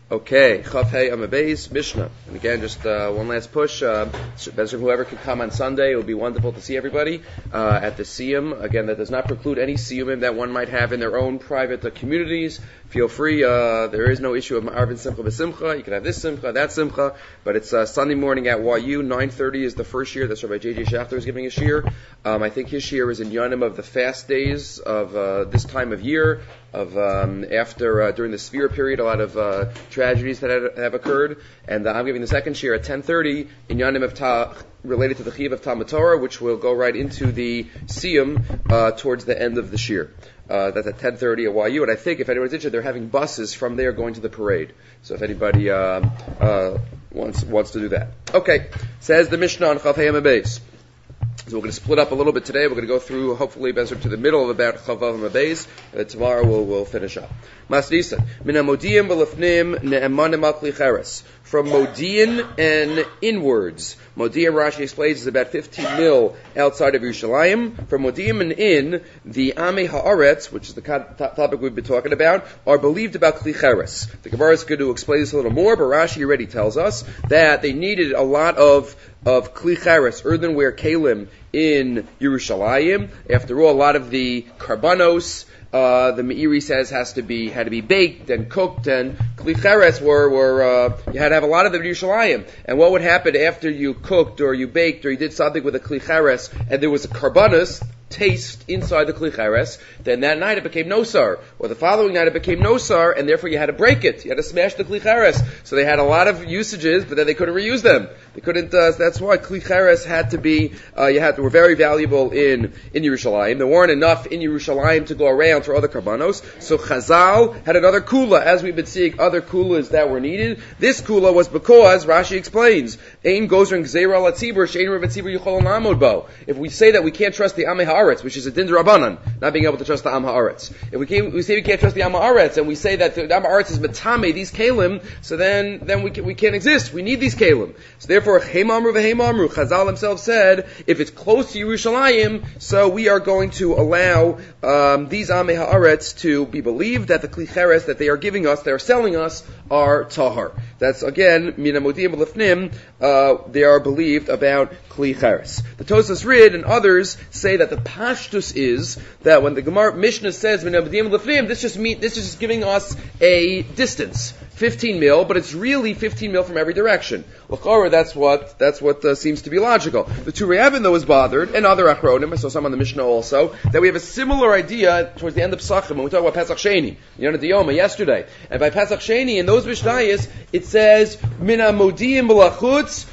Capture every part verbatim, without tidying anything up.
Okay, Chaf Hey Amabeis Mishnah. And again, just uh, one last push. Uh, whoever can come on Sunday, it would be wonderful to see everybody uh, at the Siyum. Again, that does not preclude any Siyumim that one might have in their own private uh, communities. Feel free. Uh, there is no issue of Ma'arvin Simcha B'Simcha. You can have this Simcha, that Simcha. But it's uh, Sunday morning at Y U. nine thirty is the first year. That's Rabbi J J Schachter is giving a shiur. Um, I think his shiur is in Yonim of the fast days of uh, this time of year. Of um, after uh, during the Sefira period, a lot of uh, tragedies that have, have occurred, and uh, I'm giving the second shiur at ten thirty in Yanim of Ta related to the Chiyuv of Talmud Torah, which will go right into the Siyum uh, towards the end of the shiur. Uh, that's at ten thirty at Y U, and I think if anyone's interested, they're having buses from there going to the parade. So if anybody uh, uh, wants wants to do that, okay. Says the Mishnah on Chaf Hey Amabeis. So we're going to split up a little bit today. We're going to go through, hopefully, better to the middle of about Chavav Amabeis. Uh, tomorrow we'll, we'll finish up. Masnisan. Min Modiim B'Lefnim Ne'emanim Al Kli Cheres. From Modiin and inwards. Modiin, Rashi explains, is about fifteen mil outside of Yerushalayim. From Modiin and in, the Amei Haaretz, which is the topic we've been talking about, are believed about Kli Cheres. The Gemara is going to explain this a little more, but Rashi already tells us that they needed a lot of of Kli Cheres, earthenware kalim, in Yerushalayim. After all, a lot of the karbanos, uh, the Meiri says has to be had to be baked and cooked, and Kli Cheres were were uh, you had to have a lot of them in Yerushalayim. And what would happen after you cooked or you baked or you did something with a Kli Cheres and there was a karbanos taste inside the Kli Cheres, then that night it became nosar, or the following night it became nosar, and therefore you had to break it. You had to smash the Kli Cheres. So they had a lot of usages, but then they couldn't reuse them. They couldn't. Uh, that's why Kli Cheres had to be. Uh, you had to, were very valuable in in Yerushalayim. There weren't enough in Yerushalayim to go around for other karbanos. So Chazal had another kula, as we've been seeing other kulas that were needed. This kula was because Rashi explains, Ein gozer gzeira latzibur she'ein rav tzibur yichol lamod bo. If we say that we can't trust the Amei Haaretz, which is a din d'Rabbanan, not being able to trust the Am Haaretz. If we, can, we say we can't trust the Am Haaretz, and we say that the Am Haaretz is metame, these kalim, so then then we can, we can't exist. We need these kalim. So therefore, Heim Amru v'Heim Amru, Chazal himself said, if it's close to Yerushalayim, so we are going to allow um, these Amei Haaretz to be believed that the Kli Cheres that they are giving us, they are selling us, are tahar. That's again, Mina Modiim B'Lefnim, uh, they are believed about Kli Cheres. The Tosas Rid and others say that the Pashtus is that when the Gemara Mishnah says Mina Modiim B'Lefnim, this just mean this is just giving us a distance, fifteen mil, but it's really fifteen mil from every direction. L'chora, that's what that's what uh, seems to be logical. The Turei Even though was bothered, and other Achronim, I saw some on the Mishnah also, that we have a similar idea towards the end of Pesachim when we talk about Pesach Sheni, Yonah Diyoma yesterday, and by Pesach Sheni in those Mishnayos it says Mina Modiim B'Lachutz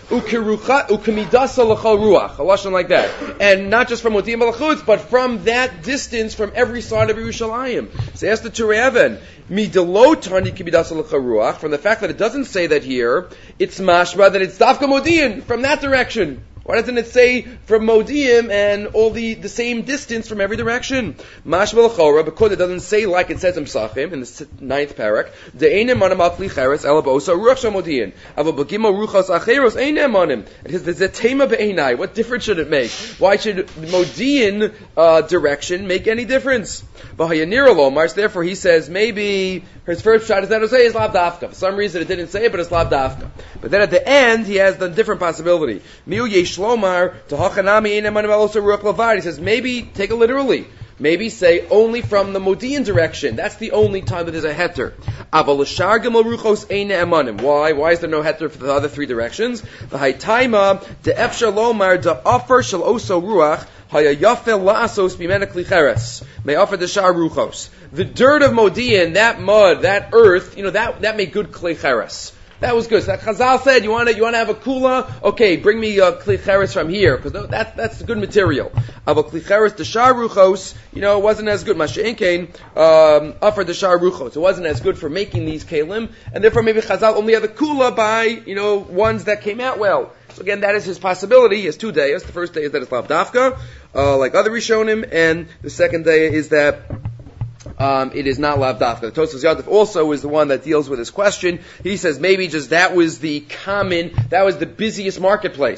Ukemidasa L'chol Ruach, a lashon like that, and not just from Modiim B'Lachutz, but from that distance from every side of Yerushalayim. So ask the Turei Even, from the fact that it doesn't say that here, it's mashma that it's dafka Modiin from that direction. Why doesn't it say from Modiim and all the, the same distance from every direction? Mashma l'chora, because it doesn't say like it says in Psachim, in the ninth parak, de'einem manim al kli cheres, ela b'osa ruach shel Modiin. Ava b'gimo ruchas acheros, einem manim. It says, there's a tema be'enai. What difference should it make? Why should Modiin uh, direction make any difference? V'hayanir lomar, so therefore he says, maybe his first shot is that it say is lav dafka. For some reason it didn't say it, but it's lav dafka. But then at the end, he has the different possibility. Miu yesh Shlomar to Hachanami in also Ruach Lavad. He says maybe take it literally. Maybe say only from the Modiin direction. That's the only time that there's a heter. Aval l'shar gimel ruchos ein ne'emanim. Why? Why is there no heter for the other three directions? The haytaima de efshar lomar de offer shel oso ruach haya yafel la'asos b'mena kli cheres may offer the shar ruchos. The dirt of Modiin, that mud, that earth, you know that that made good kli cheres. That was good. So that Chazal said, you want to you want to have a kula? Okay, bring me a Kli Cheres from here, because that, that's good material. Aval Kli Cheres the Shar Ruchos, you know, it wasn't as good. Masha'en Kain um, offered the Shar Ruchos. It wasn't as good for making these kalim, and therefore maybe Chazal only had the kula by, you know, ones that came out well. So again, that is his possibility. He has two days. The first day is that it's Lav Dafka, uh, like other Rishonim, and the second day is that Um, it is not lav dafka. The Tosfos Yadif also is the one that deals with this question. He says maybe just that was the common, that was the busiest marketplace.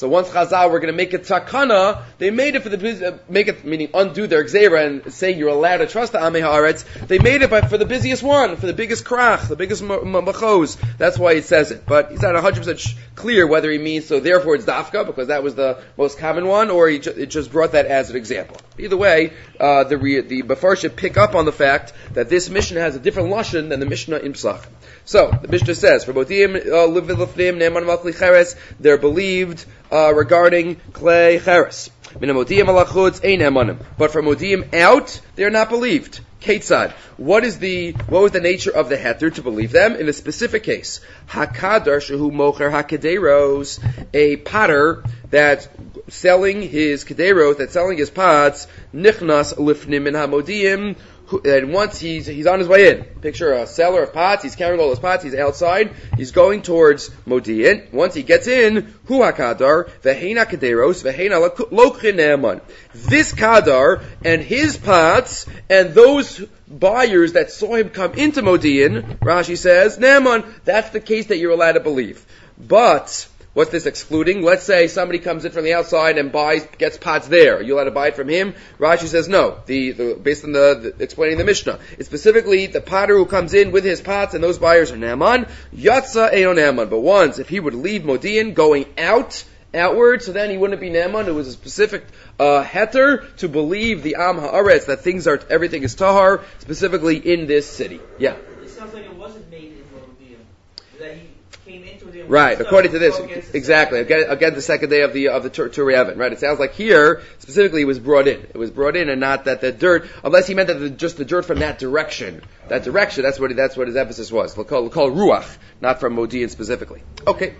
So once Chazal were going to make it takana, they made it for the uh, make it meaning undo their gzeira and saying you're allowed to trust the Amei Haaretz. They made it by, for the busiest one, for the biggest krach, the biggest machos. That's why he says it. But he's not one hundred percent clear whether he means so. Therefore, it's dafka because that was the most common one, or he ju- it just brought that as an example. Either way, uh, the re- the Bafar should pick up on the fact that this Mishnah has a different lashon than the Mishnah in Psach. So the Mishnah says, "For botim liv lifnim ne'eman malchli cheres," they're believed uh, regarding klei cheres. Minamodim alachutz ein emanim, but for modim out, they're not believed. Ketzad. What is the what was the nature of the heter to believe them in a specific case? Hakadar shehu mocher hakederos, a potter that selling his kederos, that's selling his pots, nichnas lifnim min hamodim. And once he's he's on his way in, picture a seller of pots, he's carrying all his pots, he's outside, he's going towards Modi'in. Once he gets in, hu hakadar, veheina kederos, veheina lokhin ne'eman. This kadar and his pots and those buyers that saw him come into Modi'in, Rashi says, ne'eman, that's the case that you're allowed to believe. But what's this excluding? Let's say somebody comes in from the outside and buys, gets pots there. Are you allowed to buy it from him? Rashi says no. The, the based on the, the explaining the Mishnah, it's specifically the potter who comes in with his pots, and those buyers are Naaman. Yatsa Eino Naaman. But once, if he would leave Modi'in going out, outward, so then he wouldn't be Naaman. It was a specific uh, heter to believe the Am Haaretz that things are, everything is tahar, specifically in this city. Yeah. It sounds like it wasn't made in Modi'in. That he came into the right, according to this, exactly. Again, again, the second day of the of the Turei Even, right? It sounds like here specifically it was brought in. It was brought in, and not that the dirt, unless he meant that the, just the dirt from that direction. That direction. That's what that's what his emphasis was. We'll call, we'll call ruach, not from Modi'in specifically. Okay.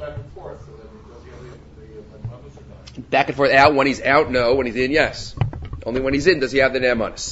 Back and forth out when he's out, no. When he's in, yes. Only when he's in does he have the ne'emanis.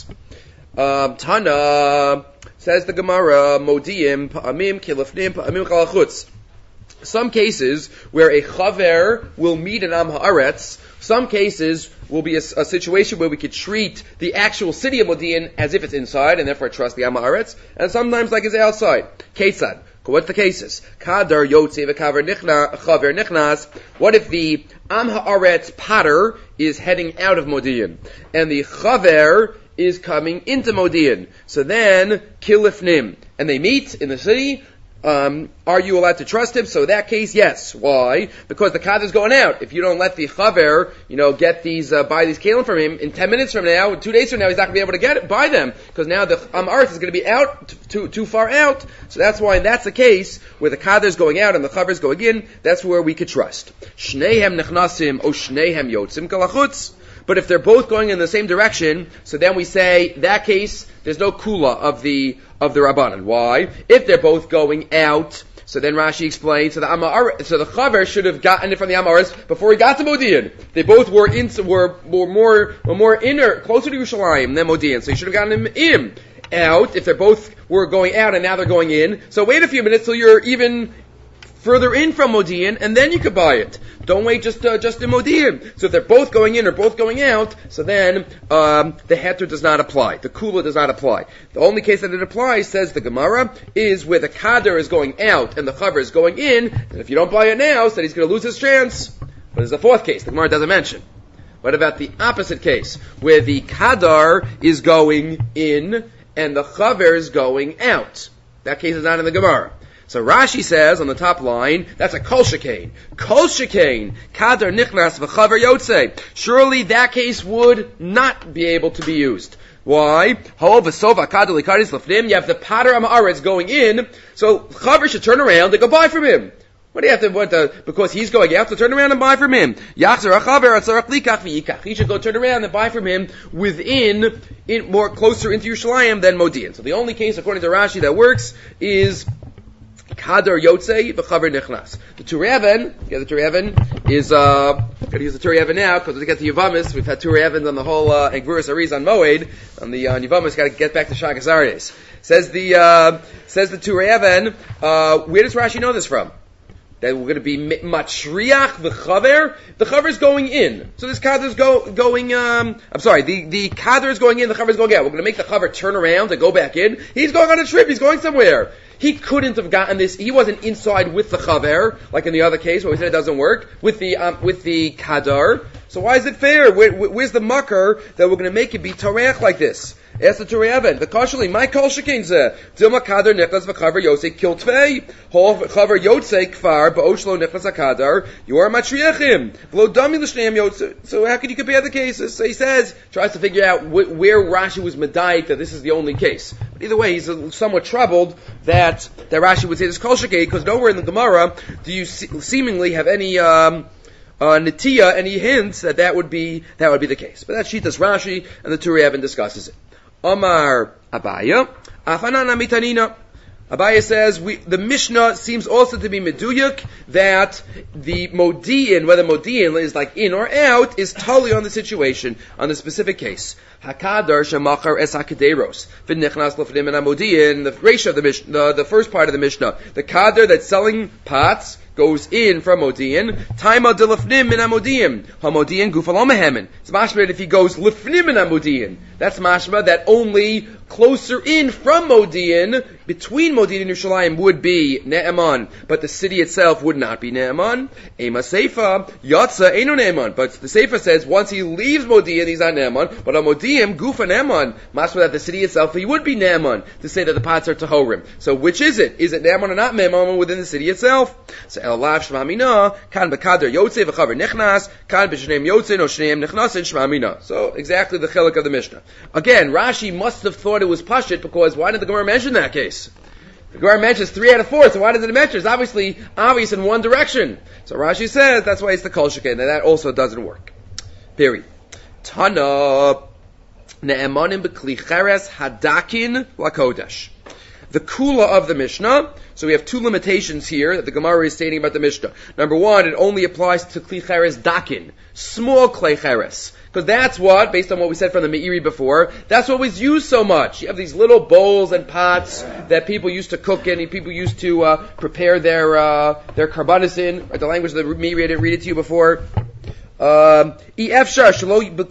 Um, Tana. Says the Gemara, Modi'im, Pa'amim, Kilafnim, Pa'amim, Chalachutz. Some cases where a chaver will meet an Am Haaretz, some cases will be a, a situation where we could treat the actual city of Modi'in as if it's inside, and therefore trust the Am Haaretz, and sometimes like it's outside. Ketzad. What's the cases? Kadar, Yotze, V'kaver, Chaver, Nichnas. What if the Am Haaretz potter is heading out of Modi'in, and the chaver is coming into Modi'in? So then, kilifnim, and they meet in the city. Um, are you allowed to trust him? So in that case, yes. Why? Because the kadar is going out. If you don't let the chaver, you know, get these, uh, buy these kalim from him, in ten minutes from now, two days from now, he's not going to be able to get it, buy them, because now the Am Haaretz is going to be out, t- too, too far out. So that's why that's the case, where the kadar is going out and the chaver is going in, that's where we could trust. Shnehem nechnasim, o shnehem yotzim kalachutz. But if they're both going in the same direction, so then we say, that case, there's no kula of the, of the Rabbanan. Why? If they're both going out, so then Rashi explains, so the Amar, so the Chaver should have gotten it from the Amaris before he got to Modi'in. They both were in, were, were more, were more inner, closer to Yerushalayim than Modi'in, so he should have gotten him in, out, if they're both were going out and now they're going in. So wait a few minutes till you're even further in from Modi'in, and then you could buy it. Don't wait just uh, just in Modi'in. So if they're both going in or both going out, so then um, the heter does not apply. The kula does not apply. The only case that it applies, says the Gemara, is where the kadar is going out and the chaver is going in. And if you don't buy it now, so he's going to lose his chance. But there's a fourth case the Gemara doesn't mention. What about the opposite case, where the kadar is going in and the chaver is going out? That case is not in the Gemara. So Rashi says on the top line, that's a kol shekain. Kol shekain, kadar nichnas v'chaver yotze. Surely that case would not be able to be used. Why? You have the pater Am Haaretz going in, so chaver should turn around and go buy from him. What do you have to, what the, because he's going out, to turn around and buy from him. He should go turn around and buy from him within, in, more closer into Yerushalayim than Modi'in. So the only case, according to Rashi, that works is Kadar Yotzei v'chaver nichnas. The Turei Even, yeah, the Turei Even is, uh, gotta use the Turei Even now, because we get the Yavamis, we've had Turei Evens on the whole, uh, Engvuras Ariz on Moed, on the, uh, Yavamis, gotta get back to Shagas Aryeh. Says the, uh, says the Turei Even, uh, where does Rashi know this from? that we're going to be matriach the chaver. The chaver is going in. So this kader is go, going, um, I'm sorry, the, the kader is going in, the chaver is going out. We're going to make the chaver turn around and go back in. He's going on a trip, he's going somewhere. He couldn't have gotten this, he wasn't inside with the chaver, like in the other case where we said it doesn't work, with the, um, with the kader. So why is it fair? Where, where's the mucker that we're going to make it be tareach like this? Ask the Turei Even. The kashali, my kol shekinze. Dilma kader nechlas v'chaver yosei kil tvei. Hol chaver yotzei kfar ba'oshlo nechlas hakadar. You are matriachim. V'lo dami l'shneim yotzei. So how can you compare the cases? So he says, tries to figure out wh- where Rashi was medayik that this is the only case. But either way, he's uh, somewhat troubled that, that Rashi would say this kol shekin, because nowhere in the Gemara do you se- seemingly have any, um, Uh, Natiya, any hints that that would be, that would be the case. But that's Shitas Rashi, and the Turei Even discusses it. Omar Abaya, Afanana Mitanina. Abaya says, we, the Mishnah seems also to be meduyuk, that the Modi'in, whether Modi'in is like in or out, is totally on the situation, on the specific case. Hakadar shemachar es hakederos. V'nichnas l'fnim and Modi'in, the ratio of the Mishnah, the, the first part of the Mishnah. The kader that's selling pots, goes in from Modi'in. Taima de lefnim min Modi'in. Ha-Modi'in gufal omehemen. It's mashma if he goes lefnim min Modi'in. That's mashma that only closer in from Modi'in, between Modi'in and Yerushalayim, would be Ne'eman, but the city itself would not be Ne'eman. Ema Seifa, Yatza Eino Ne'eman. But the Seifa says once he leaves Modi'in, he's not Ne'eman, but on Modi'in, Gufa Ne'eman. Mashma that the city itself, he would be Ne'eman, to say that the pots are Tahorim. So which is it? Is it Ne'eman or not Ne'eman within the city itself? So Elav Shmamina, Kan Bekader Yotze V'chaver Nechnas, Kan B'shneim Yotze, No Shneim Nechnasin Shmamina. So exactly the chilek of the Mishnah. Again, Rashi must have thought it was Pashit, because why did the Gemara mention that case? The Gemara mentions three out of four, so why does it mention? It's obviously obvious in one direction. So Rashi says that's why it's the Kol Shekin, and that also doesn't work. Period. Tana Ne'emanim B'kli Cheres Hadakin Lakodesh. The Kula of the Mishnah. So we have two limitations here that the Gemara is stating about the Mishnah. Number one, it only applies to Kli Cheres Dakin, small Klei Cheres. Because that's what, based on what we said from the Meiri before, that's what was used so much. You have these little bowls and pots that people used to cook in, and people used to uh, prepare their uh, their karbanis in. Right, the language of the Meiri, I didn't read it to you before. Um, they had to break them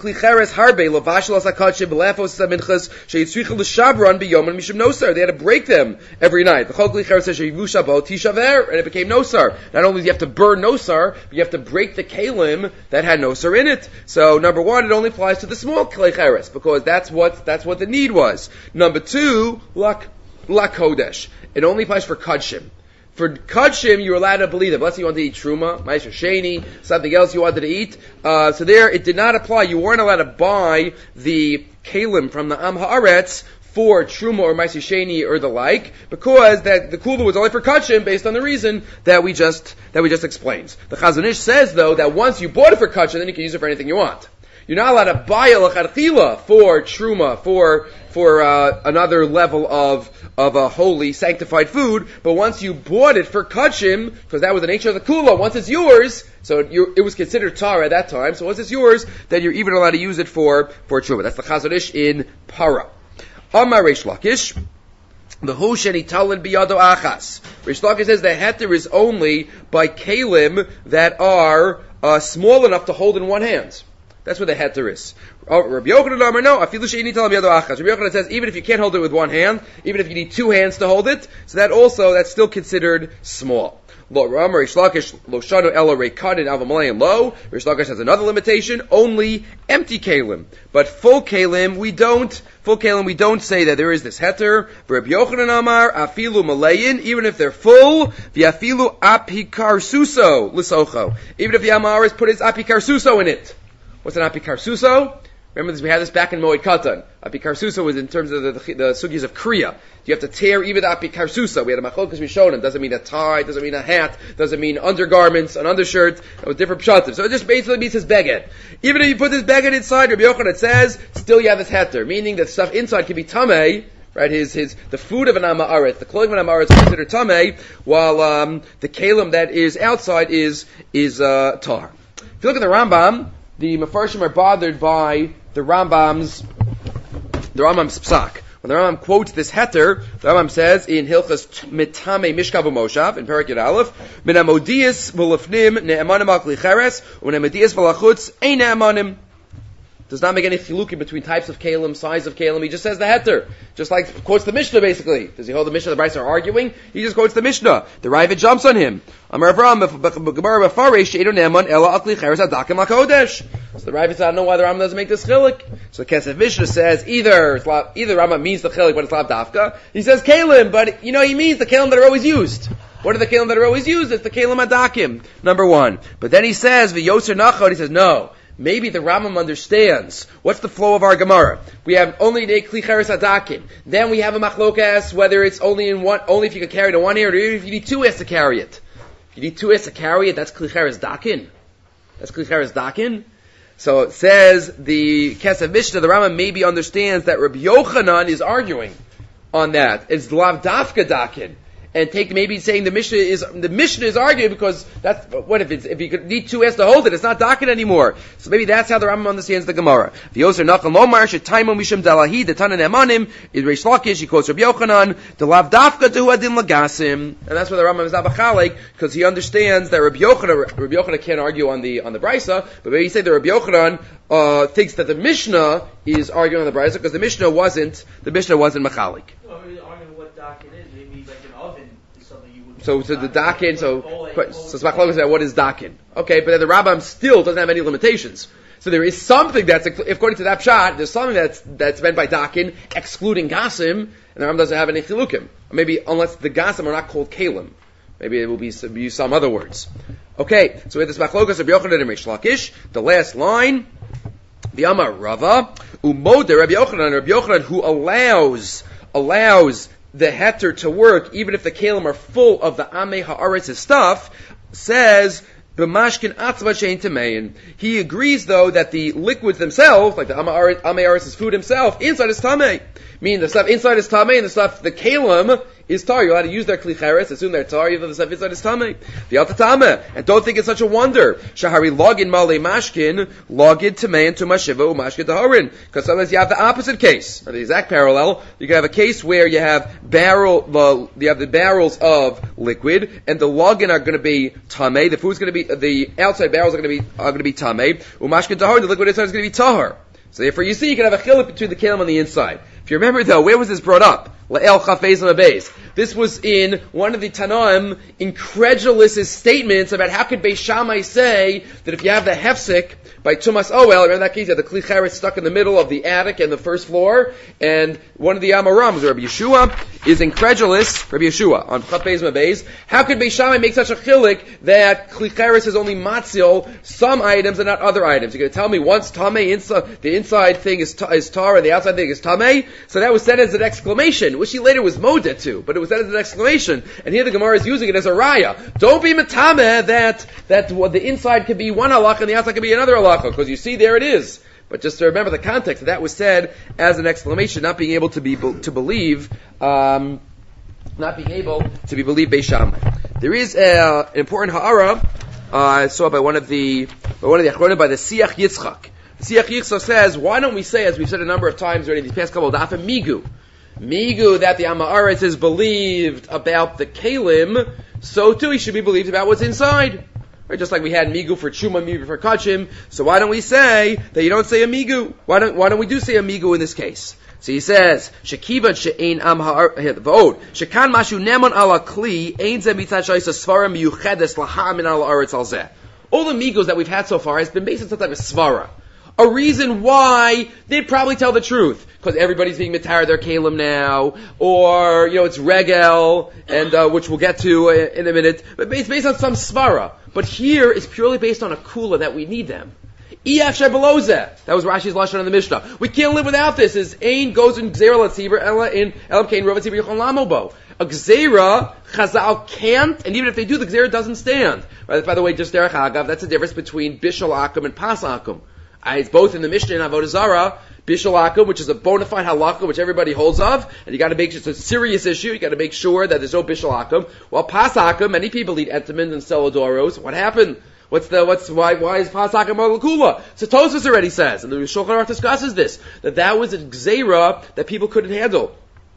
every night. And it became nosar. Not only do you have to burn nosar, but you have to break the kalim that had nosar in it. So number one, it only applies to the small klei cheres, because that's what that's what the need was. Number two, lak lakodesh. It only applies for kadshim. For Kadshim, you're allowed to believe it. Let's say you wanted to eat Truma, Ma'aser Sheni, something else you wanted to eat. Uh, so there, it did not apply. You weren't allowed to buy the Kalim from the Am Haaretz for Truma or Ma'aser Sheni or the like, because that the Kula was only for Kadshim based on the reason that we just, that we just explained. The Chazon Ish says, though, that once you bought it for Kadshim, then you can use it for anything you want. You're not allowed to buy a L'chadchila for Truma, for, for, uh, another level of, of a holy, sanctified food, but once you bought it for Kadshim, because that was the nature of the Kula, once it's yours, so it, it was considered tar at that time, so once it's yours, then you're even allowed to use it for, for Truma. That's the Chazon Ish in Para. Amar Reish Lakish, the Hu Sheni Talin Biyado Achas. Reish Lakish says the heter is only by Kalim that are, uh, small enough to hold in one hand. That's what the heter is. Oh, Rabbi Yochanan Amar, no, afilu she'ini talam yado achas. Rabbi Yochanan says even if you can't hold it with one hand, even if you need two hands to hold it, so that also, that's still considered small. Lo Ramar Reish Lakish lo shanu elo reikadin avamalayin lo. Reish Lakish has another limitation, only empty kalim. But full kalim, we don't, full kalim, we don't say that there is this heter. Rabbi Yochanan Amar, afilu malayin, even if they're full, v'afilu apikarsuso lisocho. Even if the Amaris put his apikarsuso in it. What's an apikarsuso? Remember this, we had this back in Moed Katan. Apikarsuso was in terms of the, the, the sugis of kriya. You have to tear even the apikarsuso. We had a machlokas rishonim. Doesn't mean a tie, doesn't mean a hat, doesn't mean undergarments, an undershirt, with different pshatim. So it just basically means his beged. Even if you put this beged inside, Rabbi Yochanan, it says, still you have this heter, meaning that stuff inside can be tamei, right? His, his, the food of an Amaretz, the clothing of an Amaretz is considered tamei, while, um, the kalim that is outside is, is, uh, tar. If you look at the Rambam, the Mefarshim are bothered by the Rambam's, the Rambam's psak. when the Rambam quotes this heter, the Rambam says in Hilchas Mitame Mishkav Moshav in Parak Yud Aleph, Min Amodias V'Lefnim Ne'emanim Al Kli Cheres U'Min Amodias V'Lachutz Ein Ne'emanim. Does not make any chilukim between types of kalim, size of kalim. He just says the heter. Just like quotes the Mishnah basically. Does he hold the Mishnah? The Brisa are arguing. He just quotes the Mishnah. The Ravid jumps on him. Amar Avram, Gemara B'Faresh, She'edo Ne'eman Ela Akli Cheres Adakim LaKodesh. So the Ravid says, I don't know why the Rambam doesn't make this chilik. So the Kesef Mishnah says, either, it's la, either Rambam means the chilik, but it's lav dafka. He says kalim, but, you know, he means the kalim that are always used. What are the kalim that are always used? It's the kalim adakim. Number one. But then he says, V'yoser Nachod, he says, no. Maybe the Rambam understands what's the flow of our Gemara. We have only the Kli Cheres Adakim. Then we have a machlokas whether it's only in one, only if you can carry it in one hand, or if you need two hands to carry it. If you need two hands to carry it, that's Kli Cheres Dakin. That's Kli Cheres Dakin. So it says the Kesef Mishnah, the Rambam maybe understands that Rabbi Yochanan is arguing on that. It's Lav Dafka Dakin. And take maybe saying the Mishnah is the Mishnah is arguing because that's what if it's if you could need two S to hold it, it's not dakin anymore. So maybe that's how the Rambam understands the Gemara. The Yoser Nachal Lomar Shetaimo Mishum Dalahi the Tanan Emanim is Reish Lakish. He quotes Rabbi Yochanan the Lav Dafka to Adin Lagasim, and that's why the Rambam is not b'chalik because he understands that Rabbi Yochanan Rabbi Yochanan can't argue on the on the Brisa, but maybe he say that Rabbi Yochanan uh, thinks that the Mishnah is arguing on the Brisa because the Mishnah wasn't the Mishnah wasn't machalik. Well, I mean, arguing what dakin is, maybe like an oven. So, so the dakin, so, so Smachlok said, what is dakin? Okay, but then the Rambam still doesn't have any limitations. So there is something that's, according to that pshat, there's something that's, that's meant by dakin, excluding gasim, and the Rambam doesn't have any chilukim. Or maybe, unless the gasim are not called kalim. Maybe it will be, use some other words. Okay, so we have this Machlokas of Yochanan and Reish Lakish. The last line, the Amar Rava, Umode Rabbi Yochanan, Rabbi Yochanan, who allows, allows, the heter to work, even if the kalim are full of the amei haaretz's stuff, says b'mashkin atzva shein tamein. He agrees though that the liquids themselves, like the amei haaretz's food himself, inside is tamei. Meaning the stuff inside is tamei, and the stuff the kalim is tar. You're allowed to use their kli cheres, assume they're tar, even though the stuff inside is tamei. The alta tameh, and don't think it's such a wonder. Shahari login malei mashkin, login tamei and tumashiva umashkin taharin. Because sometimes you have the opposite case, or the exact parallel. You can have a case where you have barrel, the you have the barrels of liquid, and the login are going to be tamei. The food's going to be the outside barrels are going to be are going to be tamei. Umashkin taharin, the liquid inside is going to be tahar. So therefore, you see, you can have a chiluk between the kalim on the inside. If you remember, though, where was this brought up? La'el chafez l'mabeis. This was in one of the Tanaim incredulous statements about how could Beis Shammai say that if you have the hefsek by Tumas Oel, remember that case, you had the Kli Cheres stuck in the middle of the attic and the first floor, and one of the Amarams, Rabbi Yeshua, is incredulous, Rabbi Yeshua, on chafez l'mabeis. How could Beis Shammai make such a chilik that Kli Cheres is only matzil some items and not other items? You're going to tell me once tamei inside, the inside thing is, ta, is tar and the outside thing is tamei? So that was said as an exclamation, which he later was modeh to, but it was said as an exclamation. And here the Gemara is using it as a raya. Don't be metameh that that well, the inside could be one halacha and the outside could be another halacha, because you see there it is. But just to remember the context, that was said as an exclamation, not being able to be to believe, um, not being able to be believed Beis Shammai. There is a, an important ha'ara uh, I saw by one of the by one of the achronim by the Siach Yitzchak. Siach Yitzchak says, why don't we say, as we've said a number of times already these past couple of dafim, migu. Migu, that the Amaretz is believed about the Kalim, so too he should be believed about what's inside. Right? Just like we had Migu for Chuma, Migu for Kachim. So why don't we say that you don't say a Migu? Why don't, why don't we do say a Migu in this case? So he says, Shekivad she'ein am ha'arot, shekan mashu nemon ala kli, ein ze mitzad shayis svara miyuchedes laha min ala aretz al zeh. All the Migus that we've had so far has been based on some type of svara. A reason why they'd probably tell the truth, because everybody's being mitar their kalim now, or you know it's regel, and uh, which we'll get to uh, in a minute. But it's based on some svara. But here it's purely based on a kula that we need them. Iyachsher below that. That was Rashi's lashon in the Mishnah. We can't live without this. Is ein goes in gzera latzibur ela in elam kain rova tzibur yichon lamobo. A gzera Chazal can't, and even if they do, the gzera doesn't stand. Right? By the way, just derech agav, that's the difference between bishul akum and pas akum. It's both in the Mishnah and Avodah Zarah, Bishul Akum, which is a bona fide halakha, which everybody holds of, and you got to make sure it's a serious issue. You got to make sure that there's no Bishul Akum. While Pas Akum, many people eat entamins and celodoros. What happened? What's the, what's, why, why is Pasak Amar L'Kula? So Tosfos already says, and the Shulchan Aruch discusses this, that that was a gzeira that people couldn't handle.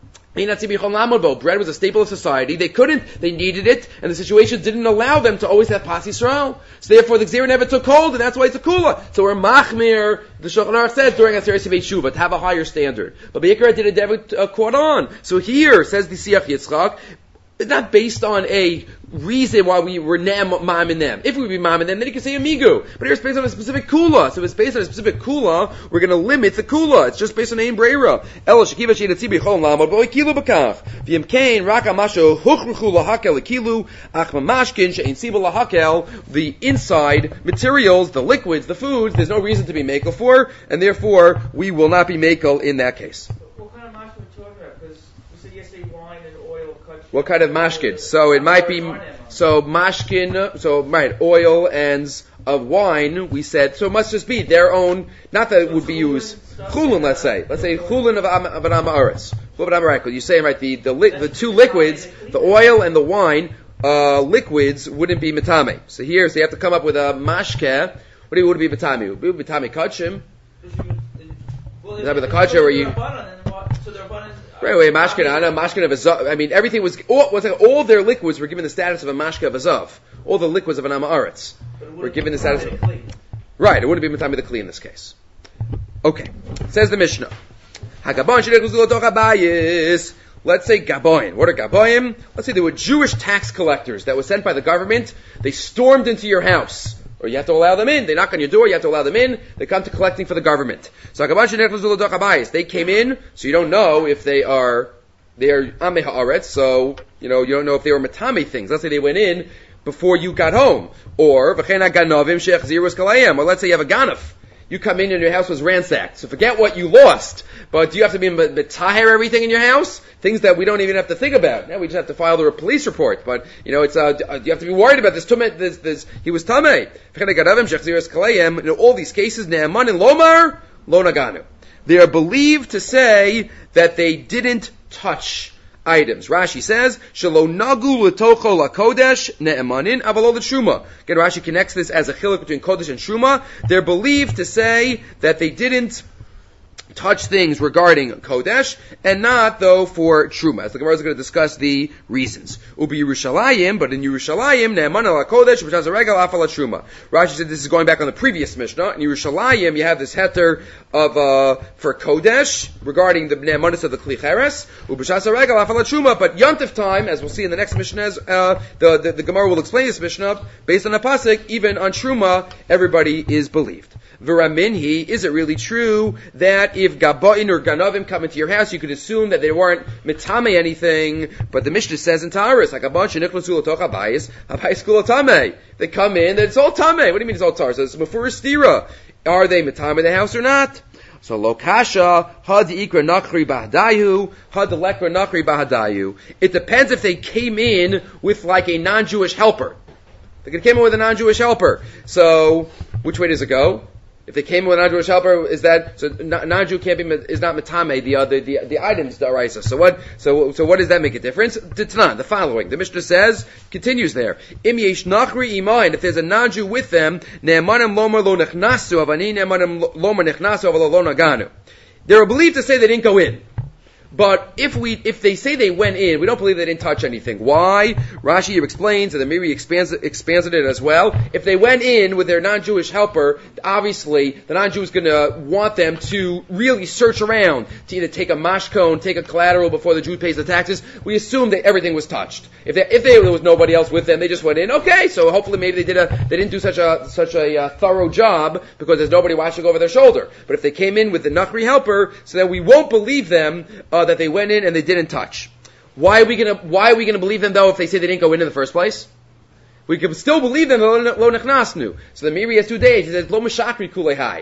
Bread was a staple of society. They couldn't, they needed it, and the situation didn't allow them to always have Pas Yisrael. So therefore the Gzeira never took hold, and that's why it's a Kula. So we're Machmir, the Shulchan Aruch says during Aseret Sivei Shuvah, to have a higher standard. But Be'ikra did a David uh, caught on. So here, says the Siach Yitzchak, it's not based on a reason why we were nam mom and them. If we would be mom and them, then you can say amigu. But here it's based on a specific kula. So if it's based on a specific kula, we're going to limit the kula. It's just based on ein breira. Elo shekiva she'inatzi b'chol lamod b'oi kilu b'kach. V'yim kein rak amasho huchruchu lahakel kilu ach mamashkin she'in siba lahakel. The inside materials, the liquids, the foods, there's no reason to be makel for, and therefore we will not be makel in that case. What kind of mashkin are we talking about? Because we said yesterday wine and oil. What kind of mashkin? So it might be, so mashkin, so right, oil and of wine, we said, so it must just be their own, not that it would be used, chulin, let's say, let's say chulin of of an amaretz. You say, right, the, the, li, the two liquids, the oil and the wine, uh, liquids wouldn't be mitame. So here, so you have to come up with a mashke, what do you, would it be mitame? It would be mitame kachim. Would that be the kachim where you... Right away, mashkin, I know, mashkin of azav. I mean, everything was, all, was like, all their liquids were given the status of a mashkin of azav. All the liquids of an amaretz were given the status of, right, it wouldn't be matami the kli in this case. Okay. Says the Mishnah. Hagabon shedechuzul otoch habayis. Let's say gaboyim. What are gaboyim? Let's say there were Jewish tax collectors that were sent by the government. They stormed into your house. Or you have to allow them in. They knock on your door, you have to allow them in. They come to collecting for the government. So they came in, so you don't know if they are, they are Amei Haaretz, so, you know, you don't know if they were Matame things. Let's say they went in before you got home. Or, or let's say you have a ganaf. You come in and your house was ransacked. So forget what you lost. But do you have to be metaher everything in your house? Things that we don't even have to think about. Now we just have to file the police report. But, you know, it's, uh, you have to be worried about this. this, this he was tamei. In all these cases, Ne'eman and Lomar, Lo Naganu. They are believed to say that they didn't touch items. Rashi says, Shelo nagu l'tocho lakodesh ne'emanin avalo l'shuma. Again, Rashi connects this as a chiluk between kodesh and shuma. They're believed to say that they didn't touch things regarding kodesh, and not, though, for truma. As the Gemara is going to discuss the reasons. Ubi Yerushalayim, but in Yerushalayim, ne'eman ala kodesh, which has a regal afal truma. Rashi said this is going back on the previous Mishnah. In Yerushalayim, you have this heter of, uh, for kodesh, regarding the ne'emanis of the kli cheres, ubi shas a regal afal truma, but yontif time, as we'll see in the next Mishnah, uh, the, the, the Gemara will explain this Mishnah, based on a pasuk, even on truma, everybody is believed. V'raminhi, is it really true that if Gaboin or Ganavim come into your house, you could assume that they weren't mitame anything, but the Mishnah says in Taurus, like a bunch of nichnasu l'toch habayis, habayis kula tameh. They come in, it's all tameh. What do you mean it's all tar? So it's mefurish stira. Are they mitame the house or not? So lo kasha, had ikra nakri bahadayu, had lekra nakri bahadayu. It depends if they came in with like a non-Jewish helper. They came in with a non-Jewish helper. So, which way does it go? If they came with a non-Jewish helper, is that, so non-Jew can't be, is not metame, the other, the, the items, the araisa. So what, so, so what does that make a difference? It's not, the following. The Mishnah says, continues there, Im yesh nachri imayin, if there's a non-Jew with them, ne'emanim lomar lo nechnasu, avani ne'emanim lomar nechnasu, avalo lo naganu. They're believed to say they didn't go in. But if we, if they say they went in, we don't believe they didn't touch anything. Why? Rashi here explains, and the Miri expands, expands it as well. If they went in with their non-Jewish helper, obviously the non-Jew is going to want them to really search around to either take a mashkon, take a collateral before the Jew pays the taxes. We assume that everything was touched. If they, if they, there was nobody else with them, they just went in. Okay, so hopefully maybe they did a, they didn't do such a such a uh, thorough job because there's nobody watching over their shoulder. But if they came in with the Nachri helper, so that we won't believe them. Uh, that they went in and they didn't touch. Why are we gonna, why are we gonna believe them though if they say they didn't go in in the first place? We can still believe them lo nechnasnu. So the Miri has two days. He says, lo meshakri kulei hai.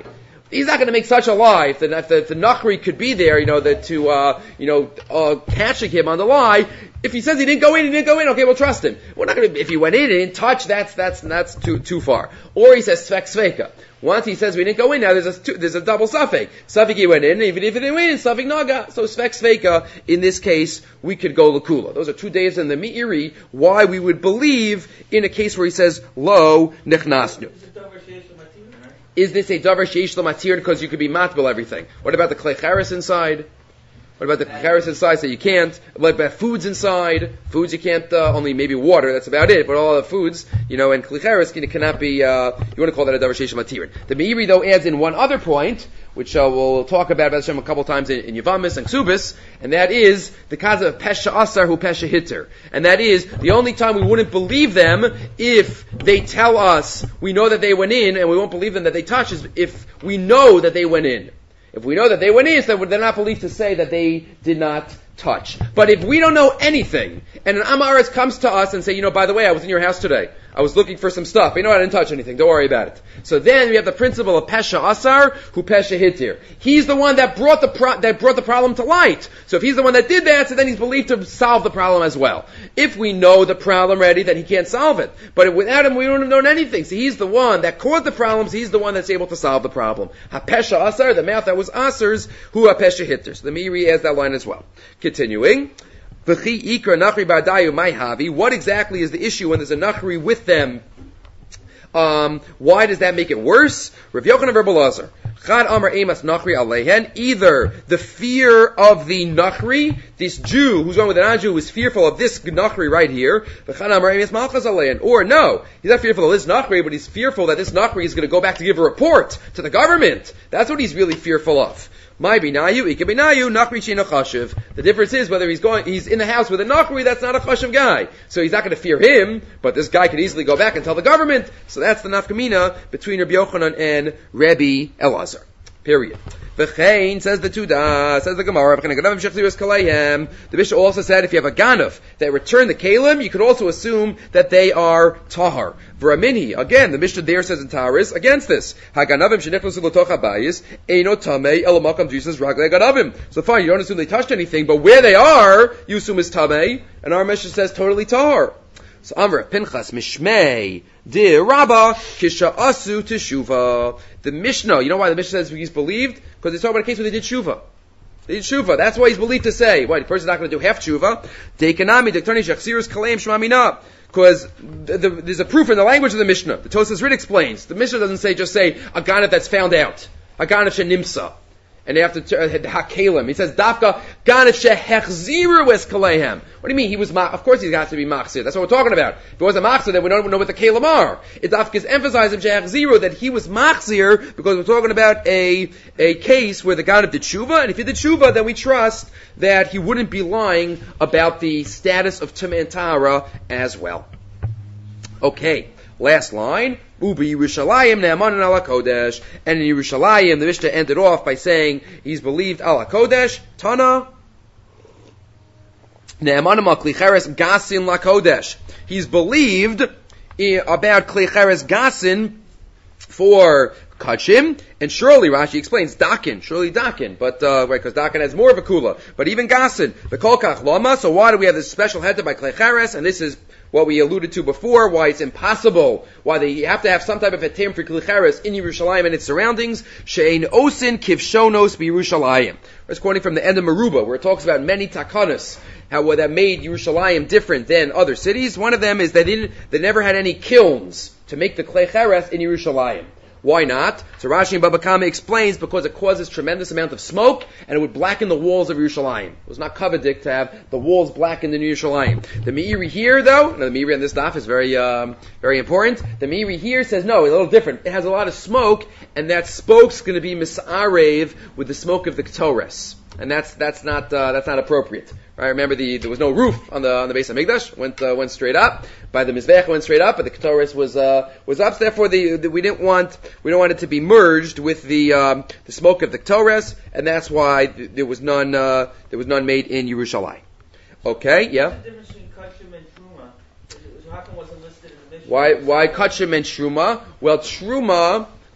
He's not going to make such a lie. If the, if the, if the Nachri could be there, you know, that to, uh, you know, uh, catching him on the lie. If he says he didn't go in, he didn't go in, okay, we'll trust him. We're not going to, if he went in and didn't touch, that's, that's, that's too, too far. Or he says Svek Sveka. Once he says we didn't go in, now there's a, two, there's a double suffix. Suffix he went in, even if he didn't win, suffix naga. So Svek Sveka, in this case, we could go Lakula. Those are two days in the Meiri, why we would believe in a case where he says, Lo Nechnasnu. Is this a davar sheish l'matir because you could be matbil everything? What about the klecharis inside? What about the klecharis inside that you can't? What about foods inside? Foods you can't, uh, only maybe water, that's about it. But all the foods, you know, and klecharis can, cannot be, uh, you want to call that a davar sheish l'matir. The Meiri though adds in one other point, which uh, we'll talk about about Hashem a couple times in, in Yavamis and Ksubis, and that is the cause of pesha asar hu pesha hitter. And that is the only time we wouldn't believe them if they tell us we know that they went in, and we won't believe them that they touched is if we know that they went in. If we know that they went in, so they're not believed to say that they did not touch. But if we don't know anything, and an Amaretz comes to us and say, you know, by the way, I was in your house today. I was looking for some stuff. You know, I didn't touch anything. Don't worry about it. So then we have the principle of Pesha Asar, who Pesha Hitir. He's the one that brought the pro- that brought the problem to light. So if he's the one that did that, so then he's believed to solve the problem as well. If we know the problem already, then he can't solve it. But without him, we wouldn't have known anything. So he's the one that caused the problems. He's the one that's able to solve the problem. Ha Pesha Asar, the mouth that was Asar's, who Ha Pesha Hitir. So the Meiri adds that line as well. Continuing. What exactly is the issue when there's a Nachri with them? Um, why does that make it worse? Rav Yochanan Rav Elazar. Chad Amar Emas Nachri Alehen. Either the fear of the Nachri, this Jew who's going with an non-Jew who is fearful of this Nachri right here. Chad Amar Emas Malchus Alehen. Or no, he's not fearful of this Nachri, but he's fearful that this Nachri is going to go back to give a report to the government. That's what he's really fearful of. My binayu, ika binayu, nachri sheina chashiv. The difference is whether he's going, he's in the house with a nachri, that's not a chashiv guy. So he's not going to fear him, but this guy could easily go back and tell the government. So that's the nafkamina between Rabbi Yochanan and Rabbi Elazar. Period. V'chein, says the Tuda, says the Gemara, the Mishnah also said if you have a ganav that return the kalim, you could also assume that they are tahar. V'raminhi, again, the Mishnah there says in Taharis, against this, haganavim shenichnusu l'toch habayis, eino tamei elamakam Jesus raglei ganavim. So fine, you don't assume they touched anything, but where they are, you assume is tamei, and our Mishnah says totally tahar. So Amr Pinchas Mishmei De Rabba Kisha Asu Teshuva. The Mishnah, you know why the Mishnah says he's believed? Because it's talking about a case where they did Shuva. They did Shuva. That's why he's believed to say. What? The person's not going to do half Shuva. Dekanami Dektani Shachsirus Kaleim Shmamina. Because the, the, there's a proof in the language of the Mishnah. The Tosas Rid explains. The Mishnah doesn't say just say a ganav that's found out. A ganav shenimsa. And they have to uh, hakalim. He says dafka ganav shehechziru es kalehem. What do you mean? He was ma- of course he's got to be machzir. That's what we're talking about. If it was a machzir, then we don't know what the kalim are. It dafka is emphasizing shehechziru that he was machzir because we're talking about a a case where the ganav did tshuva, and if he did tshuva, then we trust that he wouldn't be lying about the status of tumah and tahara as well. Okay. Last line, Ubi Yerushalayim Ne'amanan ala Kodesh. And in Yerushalayim, the Mishnah ended off by saying he's believed ala Kodesh, Tana, Ne'amanim al Klicheres Gasin la Kodesh. He's believed about Klicheres Gasin for Kachim, and surely Rashi explains Dakin, surely Dakin, but uh, right, because Dakin has more of a kula, but even Gasin, the Kolkach Lama. So why do we have this special header by Klicheres? And this is what we alluded to before, why it's impossible, why they have to have some type of a term for Klicheres in Yerushalayim and its surroundings. She'ein osin kivshonos b'Yerushalayim. It's quoting from the end of Meruba, where it talks about many takanas, how well, that made Yerushalayim different than other cities. One of them is that they, didn't, they never had any kilns to make the Klicheres in Yerushalayim. Why not? So Rashi and Baba Kama explains because it causes tremendous amount of smoke and it would blacken the walls of Yerushalayim. It was not coveted to have the walls blackened in Yerushalayim. The Meiri here, though, no, the Meiri on this daf is very, um, very important. The Meiri here says no, a little different. It has a lot of smoke, and that smoke's going to be misarev with the smoke of the Ketores, and that's that's not uh, that's not appropriate. Right? Remember, the there was no roof on the on the base of Mikdash. Went uh, went straight up. By the Mizbech went straight up, but the Ketores was uh, was up. So therefore, the, the we didn't want we don't want it to be merged with the um, the smoke of the Ketores, and that's why th- there was none uh, there was none made in Yerushalayim. Okay, yeah. What's the difference between Kachim and Truma? How come it wasn't listed in the Mishnah? Why why Kachim and Truma? Well, Truma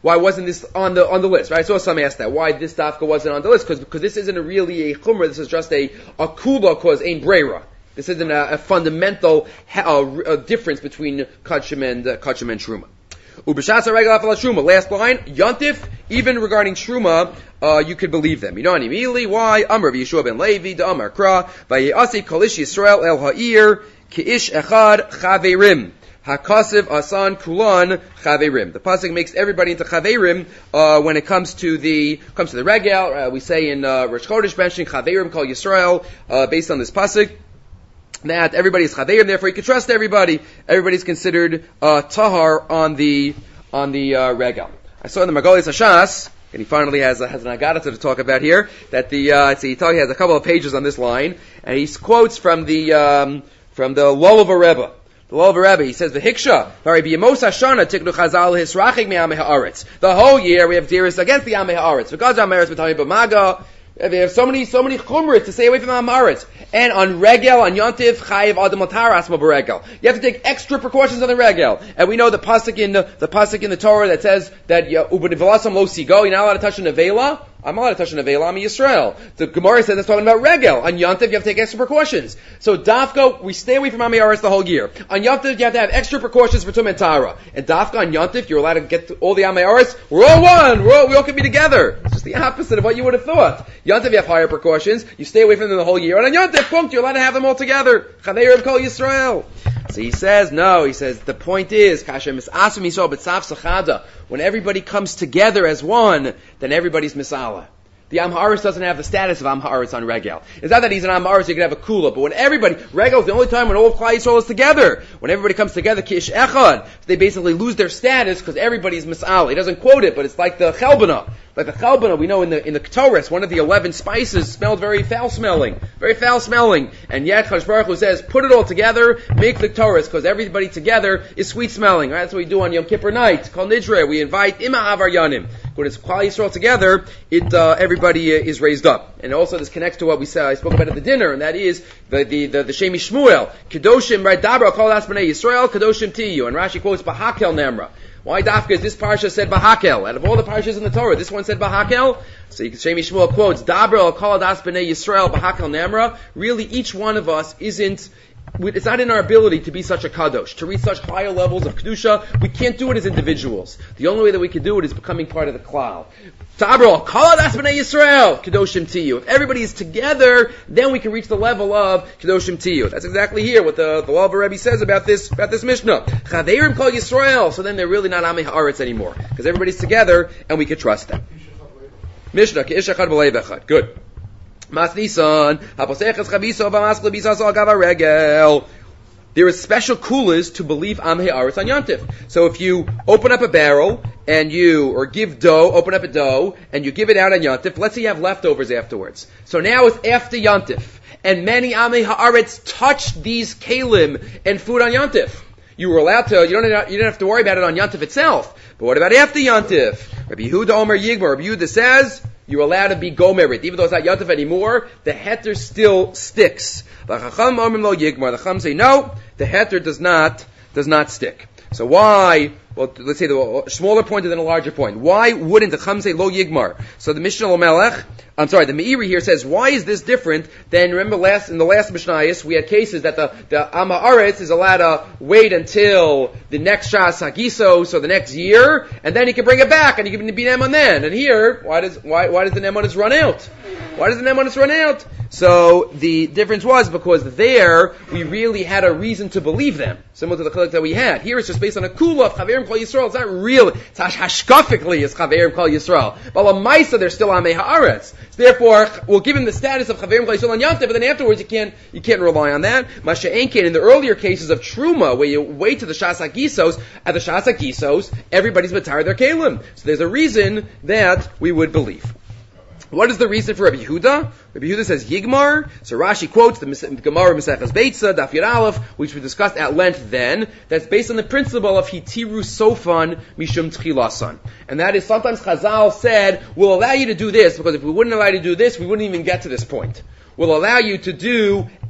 Why wasn't this on the on the list? Right? I saw some ask that. Why this dafka wasn't on the list? Because because this isn't a really a chumrah. This is just a a kula cause ein breira. This isn't a, a fundamental a, a difference between kachim and uh, kachim and truma. Ubishas haregel afal truma. Last line. Yontif. Even regarding truma, uh, you could believe them. You know immediately why? Amar Yeshua ben Levi da Amar Kra vayasi kolish Yisrael el ha'ir keish echad chaverim. Hakasiv asan kulan chaverim. The pasuk makes everybody into chaverim uh, when it comes to the comes to the regel. Uh, we say in uh, Rosh Chodesh mentioning chaverim called Yisrael uh, based on this pasuk that everybody is chaverim. Therefore, you can trust everybody. Everybody's considered uh, tahar on the on the uh, regel. I saw in the Magalis Hashas, and he finally has a, has an agadata to talk about here. That the uh, see, he, talk, he has a couple of pages on this line, and he quotes from the um, from the Lulav Rebbe. The Lulav Rebbe, he says, "V'hiksha, vari b'yemos hashana tiknu chazal hisrachik me'amei haaretz." The whole year we have dearest against the amei haaretz. Because ameretz b'tamim b'maga, we have so many so many chumras to stay away from the haaretz. And on regel, on yontif, chayiv adam l'taras ma b'regel. You have to take extra precautions on the regel. And we know the pasuk in the, the pasuk in the Torah that says that u'b'nevelasam lo sigo, you're not allowed to touch a nevela. I'm not allowed to touch a nevela, I'm a Yisrael. The Gemara says it's talking about regel. On Yontif, you have to take extra precautions. So Dafka, we stay away from Amiyaris the whole year. On Yontif, you have to have extra precautions for Tum and Tara. And Dafka, on Yontif, you're allowed to get to all the Amiyaris. We're all one! We're all, we all can be together. It's just the opposite of what you would have thought. Yontif, you have higher precautions. You stay away from them the whole year. And on Yontif, punkt, you're allowed to have them all together. Chaverim kol Yisrael. So he says, no, he says, the point is, when everybody comes together as one, then everybody's misala. The Am Haaretz doesn't have the status of Am Haaretz on Regel. It's not that he's an Am Haaretz, you can have a kula, but when everybody, Regel is the only time when all of Klal Yisrael is together. When everybody comes together, Kish Echad, they basically lose their status because everybody's misala. He doesn't quote it, but it's like the Chelbana. Like the Chelbana, we know in the in the Ketores, one of the eleven spices smelled very foul smelling. Very foul smelling. And yet, Chadosh Baruch Hu says, put it all together, make the Ketores, because everybody together is sweet smelling. Right? That's what we do on Yom Kippur night. Called Nidre. We invite Ima Avaryanim. When it's Klal Yisrael together, it uh, everybody uh, is raised up. And also this connects to what we said, I spoke about at the dinner, and that is the the the, the Shemi Shmuel. Kedoshim, right, Dabra, Kol As B'nai Yisrael, Kedoshim Tiyu. And Rashi quotes Bahakel Nemra. Why Dafka is this parsha said Bahakel? Out of all the parshas in the Torah, this one said Bahakel? So you can, Shemi Shmuel quotes, Dabra, Kol As B'nai Yisrael, Bahakel Nemra. Really, each one of us isn't, it's not in our ability to be such a kadosh, to reach such higher levels of kedusha. We can't do it as individuals. The only way that we can do it is becoming part of the klal. Tabro, kol das b'nei Yisrael, kedoshim tiyu. If everybody is together, then we can reach the level of kedoshim tiyu. That's exactly here what the the Lulav Rebbe says about this about this Mishnah. Chaverim kol Yisrael. So then they're really not amei haaretz anymore because everybody's together and we can trust them. Mishnah keish echad b'leiv echad. Good. Mas Nisan, haposeches chaviso v'mas lebisas al gav regel. There is special kulas to believe Am Haaretz on Yontif. So if you open up a barrel and you, or give dough, open up a dough, and you give it out on Yontif, let's say you have leftovers afterwards. So now it's after Yontif, and many Am Haaretz touched these kalim and food on Yontif. You were allowed to, you don't, you didn't have to worry about it on Yontif itself. But what about after Yontif? Rabbi Yehuda Omer Yigmar, Rabbi Yehuda says, you're allowed to be gomerit. Even though it's not Yontif anymore, the heter still sticks. The Chacham say no, the heter does not, does not stick. So why, well, let's say the smaller point and then a larger point. Why wouldn't the Chacham say lo yigmar? So the Mishnah Lomelech, I'm sorry, the Meiri here says, why is this different than, remember last, in the last Mishnayos, we had cases that the, the Am Haaretz is allowed to wait until the next Shas Hagiso, so the next year, and then he can bring it back, and he can be Neman then. And here, why does, why, why does the Nemanis run out? Why does the Nemanis run out? So the difference was because there, we really had a reason to believe them, similar to the chilek that we had. Here it's just based on a kula of Chaverim Kol Yisrael. It's not real, it's hashkafically it's Chaverim Kol Yisrael. But Lamaisa, they're still Amei Haaretz. So therefore, we'll give him the status of Chaverim Kol Yisrael on Yontif, but then afterwards you can't, you can't rely on that. Masha Enkein, in the earlier cases of Truma, where you wait to the Shas HaGisos, at the Shas HaGisos, everybody's Matar their Kalim. So there's a reason that we would believe. What is the reason for Rabbi Yehuda? Rabbi Yehuda says Yigmar. So Rashi quotes the Gemara Maseches Beitza, Daf Yud Aleph, which we discussed at length then. That's based on the principle of Hitiru Sofan Mishum Tchilasan. And that is sometimes Chazal said, we'll allow you to do this, because if we wouldn't allow you to do this, we wouldn't even get to this point. We'll allow you to do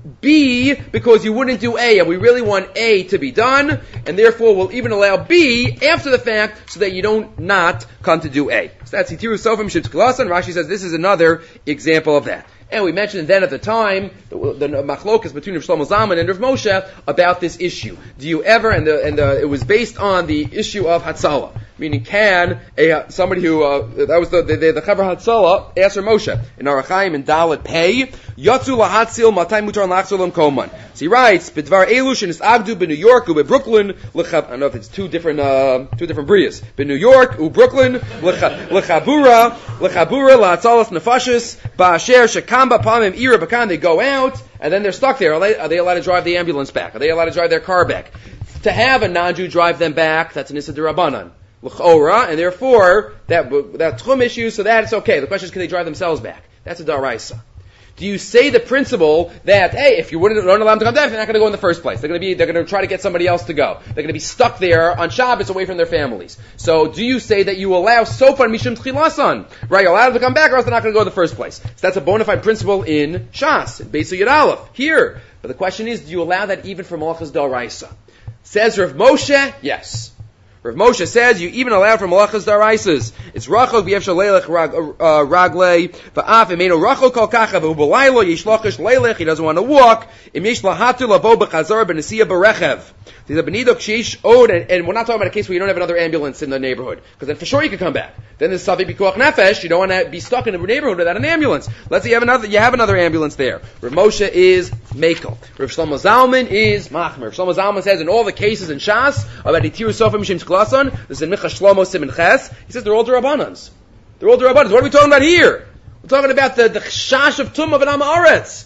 B because you wouldn't do A, and we really want A to be done, and therefore we'll even allow B after the fact so that you don't not come to do A. So that's Hitiru Sofim Shib's Kalasan. Rashi says this is another example of that. And we mentioned then at the time the, the machlokas between Rav Shlomo Zalman and Rav Moshe about this issue. Do you ever, and the, and the, it was based on the issue of Hatzalah, meaning can a somebody who uh, that was the the, the, the Chaver Hatzalah asked Rav Moshe in Arachaim and Dalet Pei Yatzu lahatzil matay mutar lachzolam koman. So he writes B'dvar Elush and Agdu b'New York u Brooklyn. I don't know if it's two different uh, two different brias. B'New York u Brooklyn lechabura lechabura lahatzalas nefashis ba'asher shekam ba'pamim ira b'kan. They go out and then they're stuck there. Are they, are they allowed to drive the ambulance back? Are they allowed to drive their car back? To have a non-Jew drive them back, that's an Issa D'Rabbanan. L'chora, and therefore, that, that tchum issue, so that it's okay. The question is, can they drive themselves back? That's a Daraisa. Do you say the principle that, hey, if you wouldn't, don't allow them to come back, they're not going to go in the first place. They're going to be, they're going to try to get somebody else to go. They're going to be stuck there on Shabbos away from their families. So do you say that you allow Sofan Mishum Tchilasan? Right, you allow them to come back or else they're not going to go in the first place. So that's a bona fide principle in Shas, in Beis Yud Aleph, here. But the question is, do you allow that even for Malachas Daraisa? Says Rav Moshe, yes. Rav Moshe says you even allow for malachas daraisas. It's rachel v'yev shalelech raglei va'af emeno rachel kol kacha v'ubalaylo yishlachish leilech. He doesn't want to walk. Im yesh lahatu lavo b'chazar b'nesiya b'rechev. There's a benidok sheish od, and we're not talking about a case where you don't have another ambulance in the neighborhood, because then for sure you could come back. Then there's savi b'kuach nefesh. You don't want to be stuck in the neighborhood without an ambulance. Let's say you have another, you have another ambulance there. Rav Moshe is mekel. Rav Shlomo Zalman is machmer. Rav Shlomo Zalman says in all the cases in Shas about itiru sofim mishim tchilasan, this is in Micha Shlomo Siman Ches. He says they're all D'Rabbanans. They're all D'Rabbanans. What are we talking about here? We're talking about the the chash of tumah and amaretz.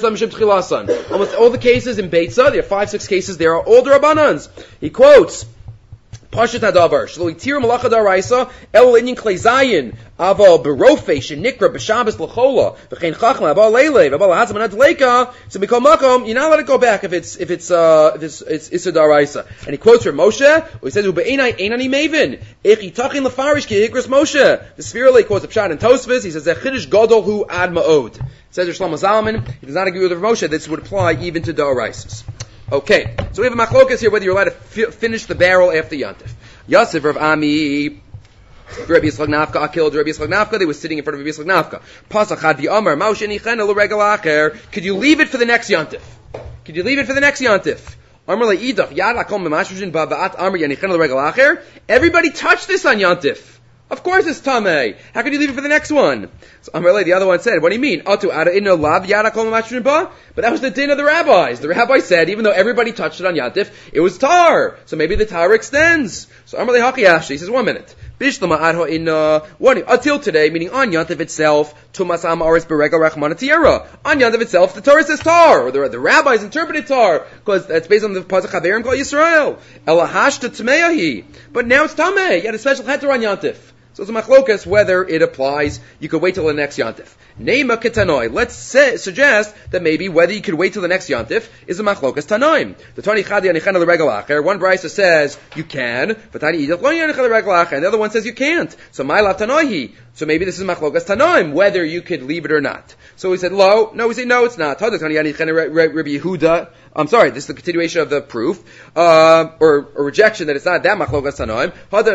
Almost all the cases in Beitza, there are five, six cases, there are all D'Rabbanans. He quotes, Pashat Hadavar, Shlo Itir Malacha Daraisa, El Inyan Klei Zayin, Aval Berofesh, Nikra, B'Shabbos L'chola, V'chein Chachma, Aval Leile, Aval Lahazam Anad Leika, so Mikol Makom, you're not allowed to go back if it's, if it's, uh, if it's, it's Issa Daraisa. And he quotes from Moshe, where he says, Ube'enai Einani Mavin, Echi Tachin Lefarish Ki Hikras Moshe. The Spherele quotes Pshat and Tosfos, he says, Zechidish Gadol Hu Ad Ma'od. Says Shlomo Zalman, he does not agree with Rav Moshe, this would apply even to Daraisas. Okay, so we have a machlokas here whether you're allowed to fi- finish the barrel after Yantif. Yosef Rav Ami, Rabbi Yitzchak Nafka, Akil, Rabbi Yitzchak Nafka, they were sitting in front of Rabbi Yitzchak Nafka. Pasach had the Amar, Maush and Ichen el regal acher. Could you leave it for the next Yantif? Could you leave it for the next Yantif? Amar le'idach, yad akom memashushin ba'at Amar yanichen el regal acher. Everybody touched this on Yantif. Of course it's Tameh. How can you leave it for the next one? So Amarle, the other one said, what do you mean? Atu ada inno lav yada kol mamashrin ba? But that was the din of the rabbis. The rabbi said, even though everybody touched it on Yantif, it was tar. So maybe the tar extends. So Amarle haki ashti, he says, one minute. Bishlama adho inna, one, until today, meaning on Yantif itself, tumas am aris beregal rachmana tiara. On Yantif itself, the Torah says tar. Or the, the rabbis interpreted tar, because that's based on the pasuk Chaverim Kol Yisrael. Elahashta tmeyahi. But now it's Tameh. You had a special heter on Yantif. So it's a machlokas whether it applies. You could wait till the next Yantif. Neima ketanoi. Let's say, suggest that maybe whether you could wait till the next Yantif is a machlokas tanoim. The Tani Chadi Anichen al Regal Acher. One brisa says you can, but Tani Idach Lo Yanichen al Regal Acher. And the other one says you can't. So my lav tanoihi. So maybe this is machlokas tanoim, whether you could leave it or not. So we said lo. No, we say no, it's not. Tani Anichen Rabbi Yehuda. I'm sorry, this is the continuation of the proof, uh, or a rejection that it's not that machlokas tanoim.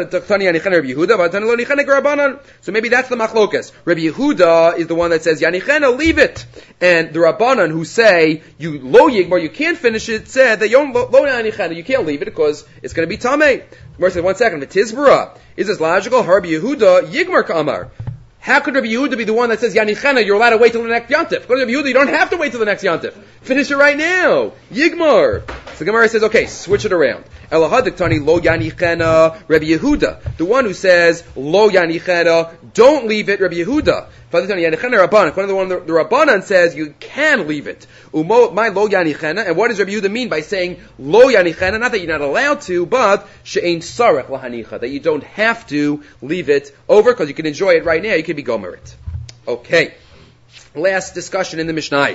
So maybe that's the machlokas. Rabbi Yehuda is the one that says yanichena, leave it, and the Rabbanan who say you lo yigmar, you can't finish it, said that you lo yanichena, you can't leave it because it's going to be tamei. Gemara said, one second, the Tizbara, is this logical? Rabbi Yehuda yigmar kamar. How could Rabbi Yehuda be the one that says Yanichena, you're allowed to wait till the next Yantif? According to Rabbi Yehuda, you don't have to wait till the next Yantif. Finish it right now. Yigmar. So the Gemara says, okay, switch it around. Elahadik Tani lo Yanichena, Rabbi Yehuda. The one who says lo Yanichena, don't leave it, Rabbi Yehuda. Father Tani Yanichena Rabbanan. According to the one the, the Rabbanan says you can leave it. Umo my lo Yanichena. And what does Rabbi Yehuda mean by saying lo Yanichena? Not that you're not allowed to, but she'ein sarech lahanicha, that you don't have to leave it over because you can enjoy it right now. You can be gomer it. Okay. Last discussion in the Mishnayos.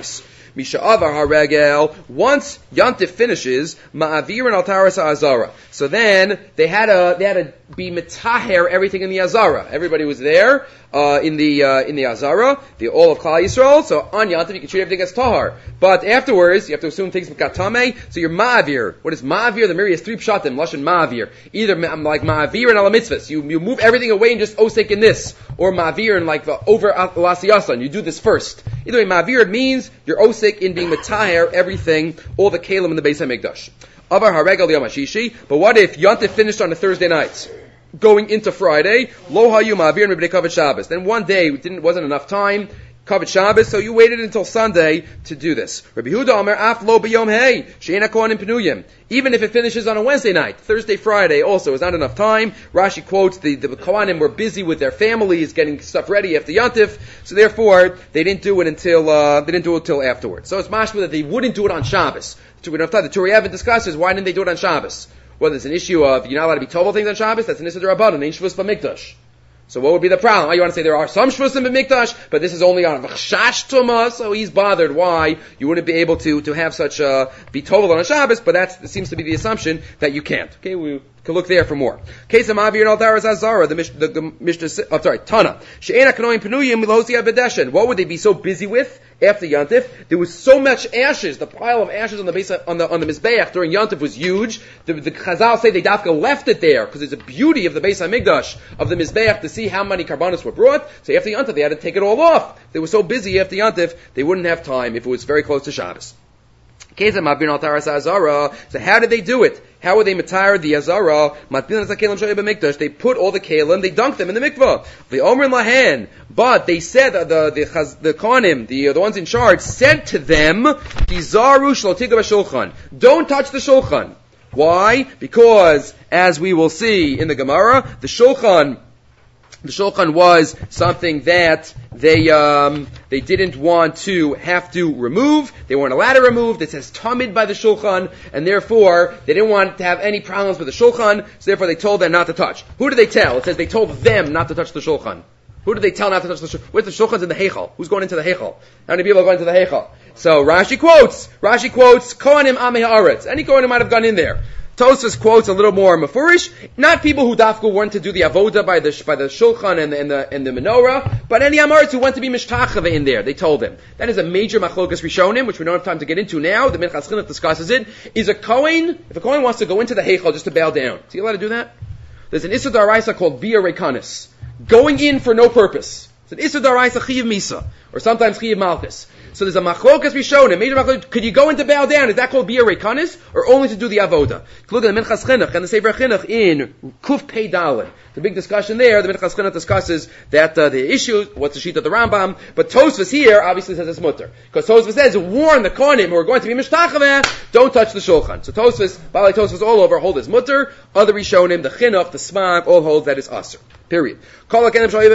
Misha'avar haregel. Once Yantif finishes, ma'avirin al taras ha'azara. So then they had to they had to be mitaher everything in the azara. Everybody was there uh, in the uh, in the azara, the all of Klal Yisrael. So on Yantif you can treat everything as tahar, but afterwards you have to assume things got tameh. So you're ma'avir. What is ma'avir? The Miri has three pshatim. Lashon ma'avir. Either I'm like ma'avir and ala mitzvahs. You you move everything away and just osek in this, or ma'avir and like the over lasiyasan. You do this first. Either way, ma'avir means you're osek in being mitaher everything, all the kalim in the Beis Hamikdash. Avar haregel yom hashishi. But what if Yantif finished on a Thursday night, going into Friday? Lo hayu ma'avir mibnei kavod Shabbos. Then one day didn't wasn't enough time. Kavod Shabbos, so you waited until Sunday to do this. Rabbi Yehuda Omer af lo b'yom hey she'ena kohanim penuyim. Even if it finishes on a Wednesday night, Thursday, Friday also is not enough time. Rashi quotes the the kohanim were busy with their families getting stuff ready after Yantif, so therefore they didn't do it until uh, they didn't do it until afterwards. So it's mashma that they wouldn't do it on Shabbos. We don't have time. The Turei Even discusses why didn't they do it on Shabbos. Well, there's an issue of you're not allowed to be told things on Shabbos. That's an issue of Rabbanan, ain't shvus b'mikdash. So what would be the problem? Oh, you want to say there are some shvusim in Mikdash, but this is only on V'chshash Tumah, so he's bothered why you wouldn't be able to, to have such a, be total on a Shabbos, but that seems to be the assumption that you can't. Okay, we can look there for more. Case of Ma'avir and Altaras Azara, the Mishnah, the Mishnah, oh, sorry, Tana. She'ena Kanoim Penuyim Milosia Bedeshen. What would they be so busy with after Yantif? There was so much ashes, the pile of ashes on the base, on the, on the Mizbeach during Yantif was huge. The, the Chazal say they dafka left it there, because it's a beauty of the Beis HaMikdash, of the Mizbeach, to see how many karbanos were brought. So after Yantif, they had to take it all off. They were so busy after Yantif, they wouldn't have time if it was very close to Shabbos. So how did they do it? How would they matar the azara? They put all the kalim, they dunked them in the mikvah. The omer lahen, but they said uh, the the chaz, the kohanim, the uh, the ones in charge, said to them, "Kizaru shlotiga b'shulchan." Don't touch the shulchan. Why? Because as we will see in the Gemara, the shulchan. The shulchan was something that they um, they didn't want to have to remove. They weren't allowed to remove. It says tamid by the shulchan, and therefore they didn't want to have any problems with the shulchan. So therefore they told them not to touch. Who did they tell? It says they told them not to touch the shulchan. Who did they tell not to touch the shulchan? Where's the shulchan's in the heichal? Who's going into the heichal? How many people are going to the heichal? So Rashi quotes. Rashi quotes kohanim amei haaretz. Any kohanim might have gone in there. Tosfos quotes a little more mafurish, not people who dafka went to do the avoda by the by the shulchan and the and the, and the menorah, but any amaretz who went to be mishtachava in there. They told him that is a major machlokas rishonim, which we don't have time to get into now. The Minchas Chinuch discusses it. Is a kohen, if a kohen wants to go into the heichal just to bow down, is he allowed to do that? There's an issa d'oraisa called bia rekanis, going in for no purpose. It's an issa d'oraisa chiyav misa, or sometimes chiyav malchus. So there's a machlokas rishonim, major machlokas. Could you go in to bow down? Is that called bia rekanis, or only to do the avoda? Look at the Minchas Chinuch and the Sefer Chinuch in Kuf Pei Daled. The big discussion there. The Minchas Chinuch discusses that uh, the issue, what's the sheet of the Rambam, but Tosfos here obviously says it's mutter, because Tosfos says warn the kohanim who are going to be mishtachava, don't touch the shulchan. So Tosfos, Balei Tosfos all over hold is mutter. Other rishonim, the Chinuch, the Smag, all hold that is aser. Period. All kalim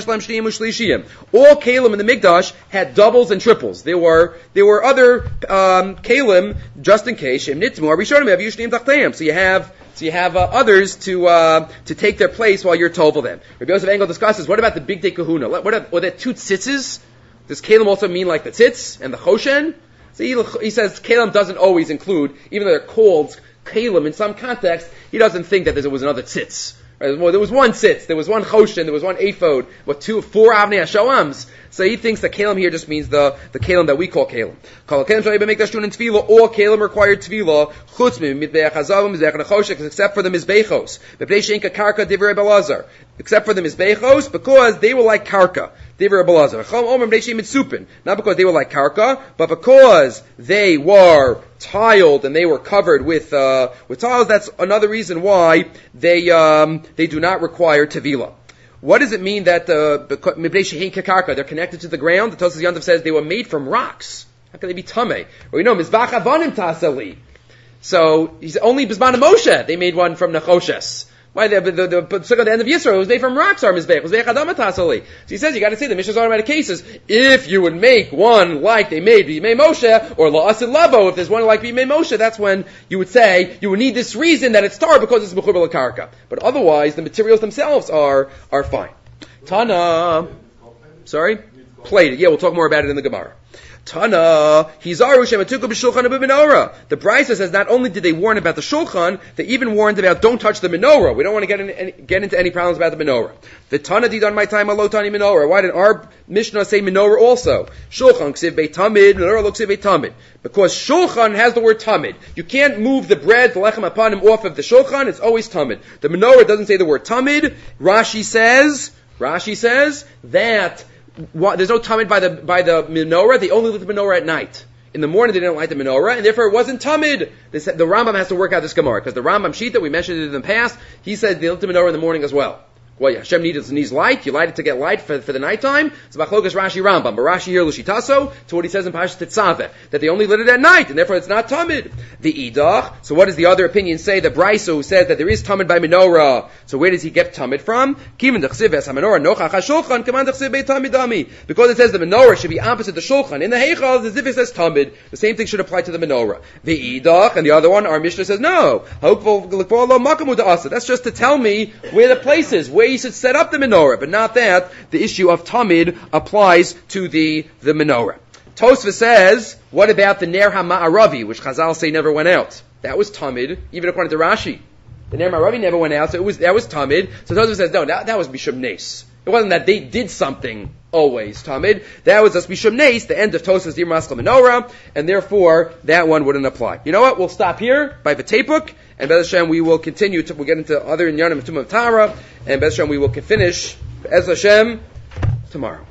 in the mikdash had doubles and triples. There were there were other um, kalim just in case. So you have so you have uh, others to uh, to take their place while you're tovel them. Rabbi Yosef Engel discusses what about the big day kahuna? What are, are there two tzitzes? Does kalim also mean like the tzitz and the choshen? So he, he says kalim doesn't always include, even though they're called kalim in some context. He doesn't think that there was another tzitz. Well, there was one sitz, there was one choshen, there was one ephod, what two, four avnei hashoams. So he thinks that kalim here just means the the kalim that we call kalim. Kol kalim shali b'mikdash tun in tefillah. All kalim required tefillah. Chutz mizbeach hazavim mizbeach nechoshes, except for the mizbechos. B'pnei sheinka karka divrei belazar, except for the mizbechos, because they were like karka. Divrei belazar. Chom omer b'nei shein mitzupin, not because they were like karka, but because they were tiled and they were covered with uh, with tiles. That's another reason why they um, they do not require tevilah. What does it mean that uh, they're connected to the ground? The Tosfos Yantiv says they were made from rocks. How can they be tamei? Well, you know, mizbach avanim tasali. So he's only bizman Moshe. They made one from nechoshes. Why the the the, the, the, the end of Yisro was made from rocks. Our mizbech was mizbech tasali. So he says you got to say the Mishnah's automatic cases. If you would make one like they made Bimei Moshe or la'asid lavo, if there's one like Bimei Moshe, that's when you would say you would need this reason that it's tar because it's mechuber l'karka. But otherwise, the materials themselves are are fine. Tana, sorry, plated. Yeah, we'll talk more about it in the Gemara. Tana, Hizaru Shematuku b'Shulchan b'Menorah. The Brisa says not only did they warn about the Shulchan, they even warned about don't touch the menorah. We don't want to get, in, any, get into any problems about the menorah. The Tana did on my time a tani menorah. Why did our Mishnah say menorah also? Shulchan ksiv beit tamid, menorah lo ksiv beit tamid. Because Shulchan has the word tamid. You can't move the bread, the lechem upon him off of the Shulchan. It's always tamid. The menorah doesn't say the word tamid. Rashi says, Rashi says that What, there's no tamid by the by the menorah. They only lit the menorah at night. In the morning they didn't light the menorah, and therefore it wasn't tamid. They said, the Rambam has to work out this Gemara because the Rambam sheet that we mentioned it in the past, he said they lit the menorah in the morning as well. Well, yeah, Hashem needs, needs light. You light it to get light for, for the nighttime. It's Machlokas Rashi Rambam. But Rashi here Lushitaso to what he says in Parashat Tetzaveh, that they only lit it at night, and therefore it's not tamid. The Idach. So what does the other opinion say? The Brisa who says that there is tamid by menorah. So where does he get tamid from? Because it says the menorah should be opposite the shulchan. In the Heichal, as if it says tamid. The same thing should apply to the menorah. The Idach, and the other one, our Mishnah says no. That's just to tell me where the place is, where you should set up the menorah, but not that. The issue of tamid applies to the, the menorah. Tosfos says, what about the Ner HaMa'aravi, which Chazal say never went out? That was tamid, even according to Rashi. The Ner HaMa'aravi never went out, so it was, that was tamid. So Tosfos says, no, that, that was Mishum Nes. It wasn't that they did something always tamid. That was just Mishum Nes, the end of Tosfos Dir Maskal Menorah, and therefore that one wouldn't apply. You know what? We'll stop here by the Tapuk. And Bez Hashem, we will continue to, we'll get into other Inyanim of Tumah Tara, and Bez Hashem, we will finish, Bez Hashem, tomorrow.